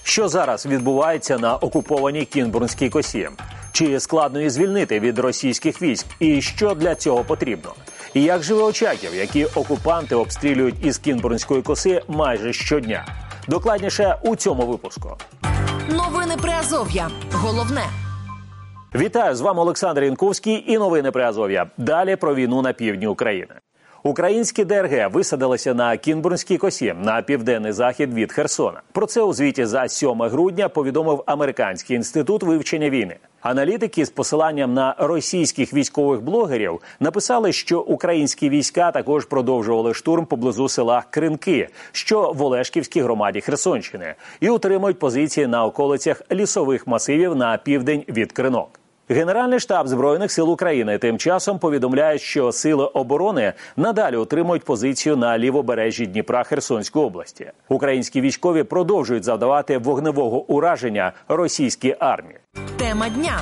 Що зараз відбувається на окупованій Кінбурнській косі? Чи складно її звільнити від російських військ? І що для цього потрібно? І як живе Очаків, які окупанти обстрілюють із Кінбурнської коси майже щодня? Докладніше у цьому випуску. Новини Приазов'я. Головне. Вітаю, з вами Олександр Янковський і новини Приазов'я. Далі про війну на півдні України. Українські ДРГ висадилися на Кінбурнській косі на південний захід від Херсона. Про це у звіті за 7 грудня повідомив Американський інститут вивчення війни. Аналітики з посиланням на російських військових блогерів написали, що українські війська також продовжували штурм поблизу села Кринки, що в Олешківській громаді Херсонщини, і утримують позиції на околицях лісових масивів на південь від Кринок. Генеральний штаб Збройних сил України тим часом повідомляє, що сили оборони надалі утримують позицію на лівобережжі Дніпра Херсонської області. Українські військові продовжують завдавати вогневого ураження російській армії. Тема дня.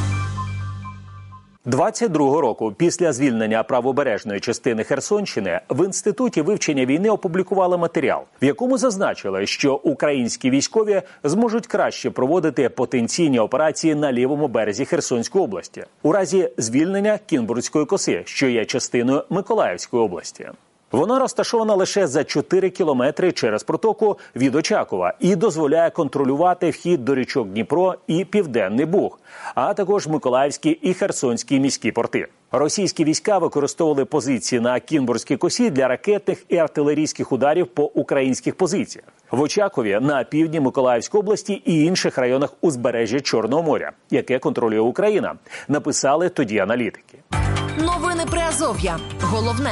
22-го року, після звільнення правобережної частини Херсонщини, в Інституті вивчення війни опублікували матеріал, в якому зазначили, що українські військові зможуть краще проводити потенційні операції на лівому березі Херсонської області у разі звільнення Кінбурнської коси, що є частиною Миколаївської області. Вона розташована лише за 4 кілометри через протоку від Очакова і дозволяє контролювати вхід до річок Дніпро і Південний Буг, а також Миколаївські і Херсонські міські порти. Російські війська використовували позиції на Кінбурнській косі для ракетних і артилерійських ударів по українських позиціях в Очакові, на півдні Миколаївської області і інших районах узбережжя Чорного моря, яке контролює Україна, написали тоді аналітики. Новини Приазов'я. Головне.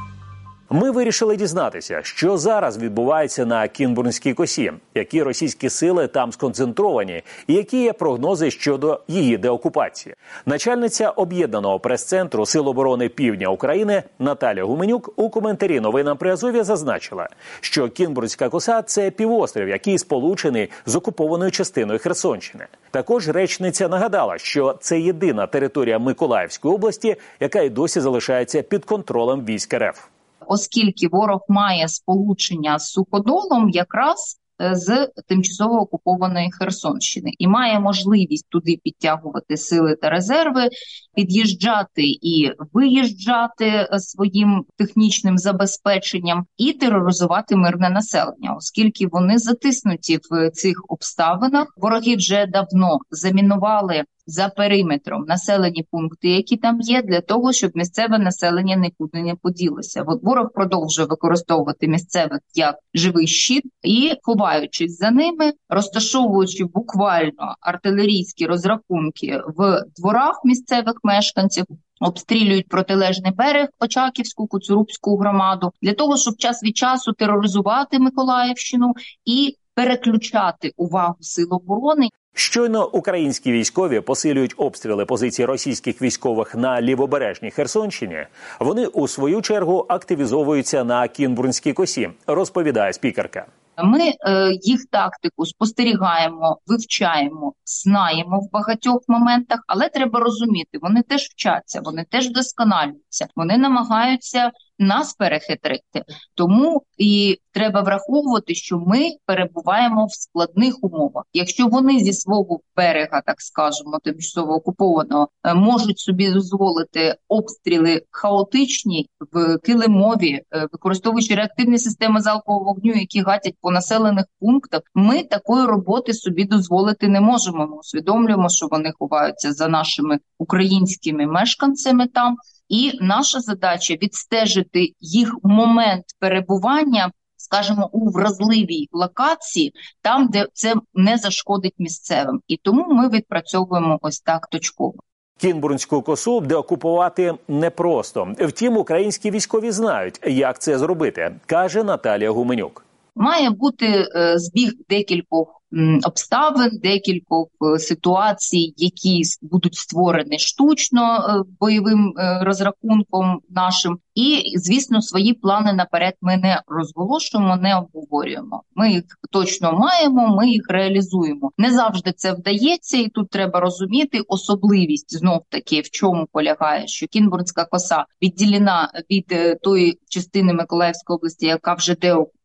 Ми вирішили дізнатися, що зараз відбувається на Кінбурнській косі, які російські сили там сконцентровані і які є прогнози щодо її деокупації. Начальниця об'єднаного прес-центру Сил оборони Півдня України Наталія Гуменюк у коментарі новинам Приазов'я зазначила, що Кінбурнська коса – це півострів, який сполучений з окупованою частиною Херсонщини. Також речниця нагадала, що це єдина територія Миколаївської області, яка й досі залишається під контролем військ РФ. Оскільки ворог має сполучення з Суходолом якраз з тимчасово окупованої Херсонщини і має можливість туди підтягувати сили та резерви, під'їжджати і виїжджати своїм технічним забезпеченням і тероризувати мирне населення, оскільки вони затиснуті в цих обставинах. Вороги вже давно замінували за периметром населені пункти, які там є, для того, щоб місцеве населення нікуди не поділося. От ворог продовжує використовувати місцевих як живий щит і, ховаючись за ними, розташовуючи буквально артилерійські розрахунки в дворах місцевих мешканців, обстрілюють протилежний берег, Очаківську, Коцюрубську громаду, для того, щоб час від часу тероризувати Миколаївщину і переключати увагу сил оборони. Щойно українські військові посилюють обстріли позицій російських військових на лівобережній Херсонщині, вони у свою чергу активізовуються на Кінбурнській косі, розповідає спікерка. Ми їх тактику спостерігаємо, вивчаємо, знаємо в багатьох моментах, але треба розуміти, вони теж вчаться, вони теж вдосконалюються, вони намагаються нас перехитрити. Тому і треба враховувати, що ми перебуваємо в складних умовах. Якщо вони зі свого берега, так скажемо, тимчасово окупованого, можуть собі дозволити обстріли хаотичні, в килимові, використовуючи реактивні системи залпового вогню, які гатять по населених пунктах, ми такої роботи собі дозволити не можемо. Ми усвідомлюємо, що вони ховаються за нашими українськими мешканцями там. І наша задача – відстежити їх момент перебування, скажімо, у вразливій локації, там, де це не зашкодить місцевим. І тому ми відпрацьовуємо ось так точково. Кінбурнську косу деокупувати непросто. Втім, українські військові знають, як це зробити, каже Наталія Гуменюк. Має бути збіг декількох обставин, декількох ситуацій, які будуть створені штучно бойовим розрахунком нашим. І, звісно, свої плани наперед ми не розголошуємо, не обговорюємо. Ми їх точно маємо, ми їх реалізуємо. Не завжди це вдається, і тут треба розуміти особливість, знов-таки, в чому полягає, що Кінбурнська коса відділена від тої частини Миколаївської області, яка вже деокупована,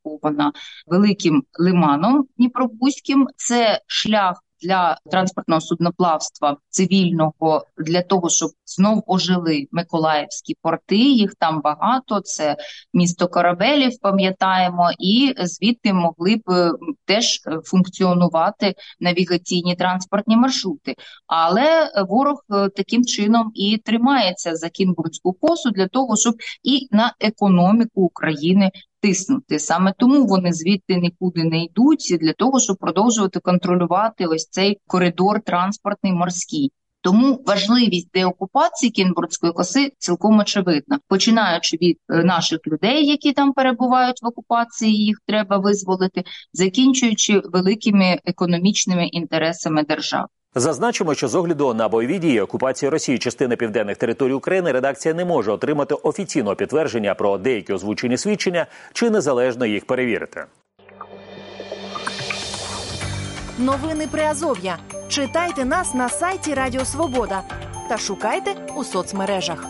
окупована великим лиманом Дніпробузьким. Це шлях для транспортного судноплавства цивільного, для того, щоб знов ожили миколаївські порти, їх там багато, це місто корабелів, пам'ятаємо, і звідти могли б теж функціонувати навігаційні транспортні маршрути. Але ворог таким чином і тримається за Кінбурзьку косу для того, щоб і на економіку України тиснути. Саме тому вони звідти нікуди не йдуть, для того, щоб продовжувати контролювати ось цей коридор транспортний морський. Тому важливість деокупації Кінбурзької коси цілком очевидна. Починаючи від наших людей, які там перебувають в окупації, їх треба визволити, закінчуючи великими економічними інтересами держави. Зазначимо, що з огляду на бойові дії окупації Росії частини південних територій України редакція не може отримати офіційного підтвердження про деякі озвучені свідчення чи незалежно їх перевірити. Новини Приазов'я. Читайте нас на сайті Радіо Свобода та шукайте у соцмережах.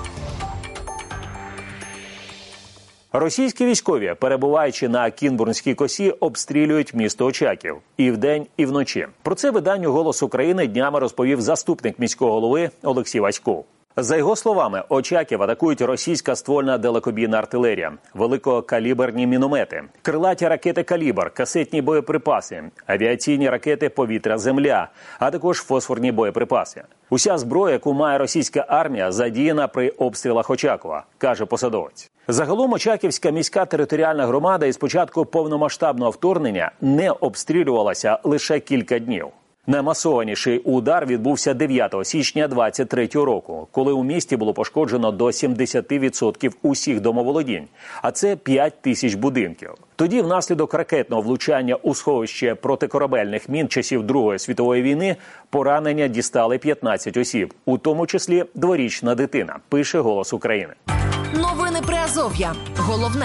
Російські військові, перебуваючи на Кінбурзькій косі, обстрілюють місто Очаків і вдень, і вночі. Про це виданню «Голос України» днями розповів заступник міського голови Олексій Васьков. За його словами, Очаків атакують російська ствольна далекобійна артилерія, великокаліберні міномети, крилаті ракети «Калібр», касетні боєприпаси, авіаційні ракети «Повітря-Земля», а також фосфорні боєприпаси. Уся зброя, яку має російська армія, задіяна при обстрілах Очакова, каже посадовець. Загалом Очаківська міська територіальна громада із початку повномасштабного вторгнення не обстрілювалася лише кілька днів. Наймасованіший удар відбувся 9 січня 2023 року, коли у місті було пошкоджено до 70% усіх домоволодінь, а це 5 тисяч будинків. Тоді внаслідок ракетного влучання у сховище протикорабельних мін часів Другої світової війни поранення дістали 15 осіб, у тому числі дворічна дитина, пише «Голос України». Новини Приазов'я. Головне.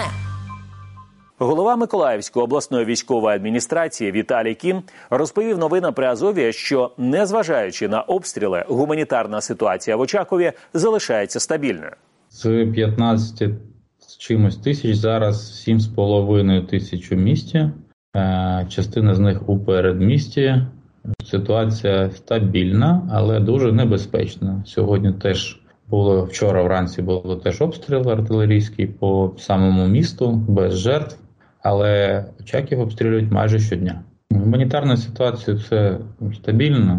Голова Миколаївської обласної військової адміністрації Віталій Кім розповів новинам Приазов'я, що, незважаючи на обстріли, гуманітарна ситуація в Очакові залишається стабільною. З 15 з чимось тисяч зараз 7,5 тисяч у місті, частина з них у передмісті. Ситуація стабільна, але дуже небезпечна. Сьогодні теж вчора вранці було теж обстріл артилерійський по самому місту, без жертв, але Очаків обстрілюють майже щодня. Гуманітарна ситуація – це стабільно.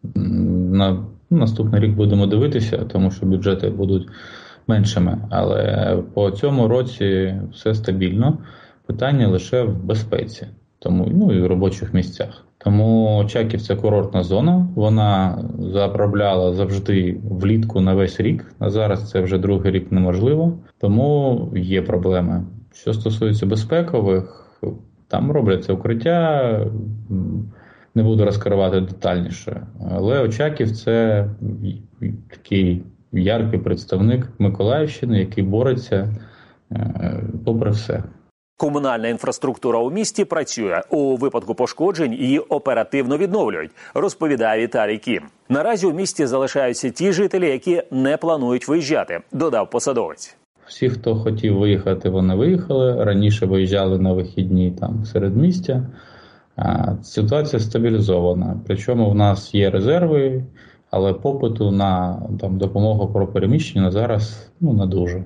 На наступний рік будемо дивитися, тому що бюджети будуть меншими, але по цьому році все стабільно. Питання лише в безпеці, тому і в робочих місцях. Тому Очаків – це курортна зона, вона заправляла завжди влітку на весь рік, а зараз це вже другий рік неможливо, тому є проблеми. Що стосується безпекових, там робляться укриття, не буду розкривати детальніше, але Очаків – це такий яркий представник Миколаївщини, який бореться попри все. Комунальна інфраструктура у місті працює. У випадку пошкоджень її оперативно відновлюють, розповідає Віталій Кім. Наразі у місті залишаються ті жителі, які не планують виїжджати, додав посадовець. Всі, хто хотів виїхати, вони виїхали. Раніше виїжджали на вихідні там середмістя. Ситуація стабілізована. Причому в нас є резерви, але попиту на допомогу про переміщення зараз не дуже.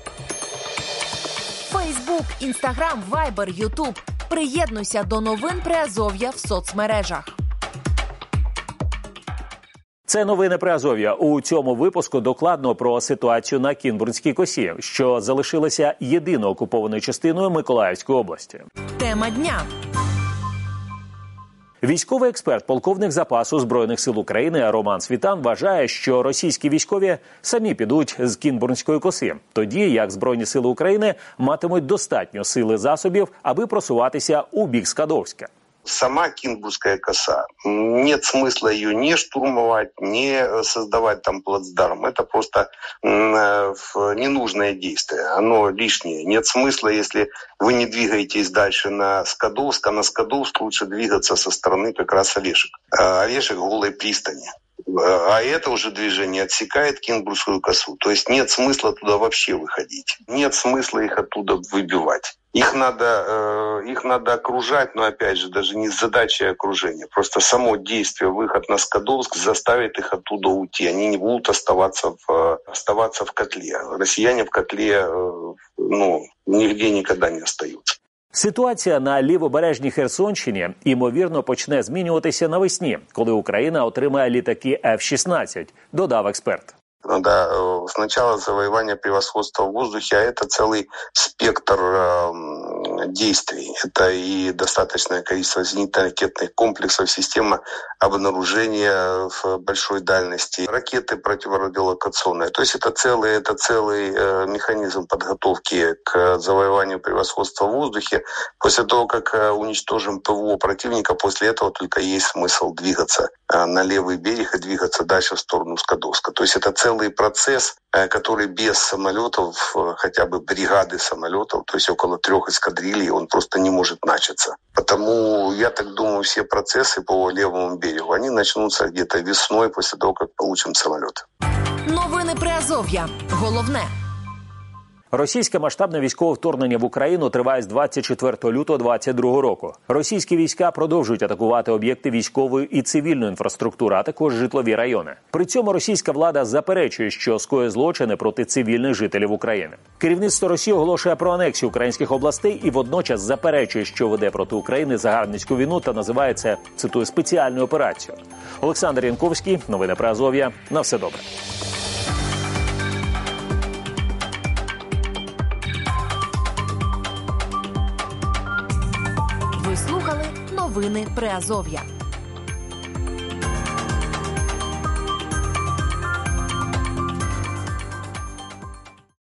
Фейсбук, Інстаграм, Вайбер, Ютуб. Приєднуйся до новин Приазов'я в соцмережах. Це новини Приазов'я. У цьому випуску докладно про ситуацію на Кінбурзькій косі, що залишилася єдиною окупованою частиною Миколаївської області. Тема дня. Військовий експерт, полковник запасу Збройних сил України Роман Світан вважає, що російські військові самі підуть з Кінбурзької коси, тоді як Збройні сили України матимуть достатньо сил і засобів, аби просуватися у бік Скадовська. Сама Кінбурзькая коса, нет смысла ее не штурмовать, не создавать там плацдарм. Это просто ненужное действие, оно лишнее. Нет смысла, если вы не двигаетесь дальше на Скадовск, а на Скадовск лучше двигаться со стороны как раз Олешек. Олешек – голой пристани. А это уже движение отсекает Кенбургскую косу. То есть нет смысла туда вообще выходить. Нет смысла их оттуда выбивать. Их надо окружать, но опять же, даже не с задачей окружения. Просто само действие, выход на Скадовск заставит их оттуда уйти. Они не будут оставаться в котле. Россияне в котле нигде никогда не остаются. Ситуація на лівобережній Херсонщині, ймовірно, почне змінюватися навесні, коли Україна отримає літаки F-16, додав експерт. Надо сначала завоевание превосходства в воздухе, а это целый спектр действий. Это и достаточное количество зенитно-ракетных комплексов, система обнаружения в большой дальности, ракеты противорадиолокационные. То есть это целый механизм подготовки к завоеванию превосходства в воздухе. После того, как уничтожим ПВО противника, после этого только есть смысл двигаться на левый берег и двигаться дальше в сторону Скадовска. То есть это целый процесс, который без самолетов, хотя бы бригады самолетов, то есть около 3 эскадрилий, он просто не может начаться. Потому, я так думаю, все процессы по левому берегу, они начнутся где-то весной, после того, как получим самолеты. Новини Приазов'я. Головне. Російське масштабне військове вторгнення в Україну триває з 24 лютого 2022 року. Російські війська продовжують атакувати об'єкти військової і цивільної інфраструктури, а також житлові райони. При цьому російська влада заперечує, що скоює злочини проти цивільних жителів України. Керівництво Росії оголошує про анексію українських областей і водночас заперечує, що веде проти України загарбницьку війну та називає це, цитую, спеціальною операцією. Олександр Янковський, новини Приазов'я. На все добре. Ви слухали новини Приазов'я.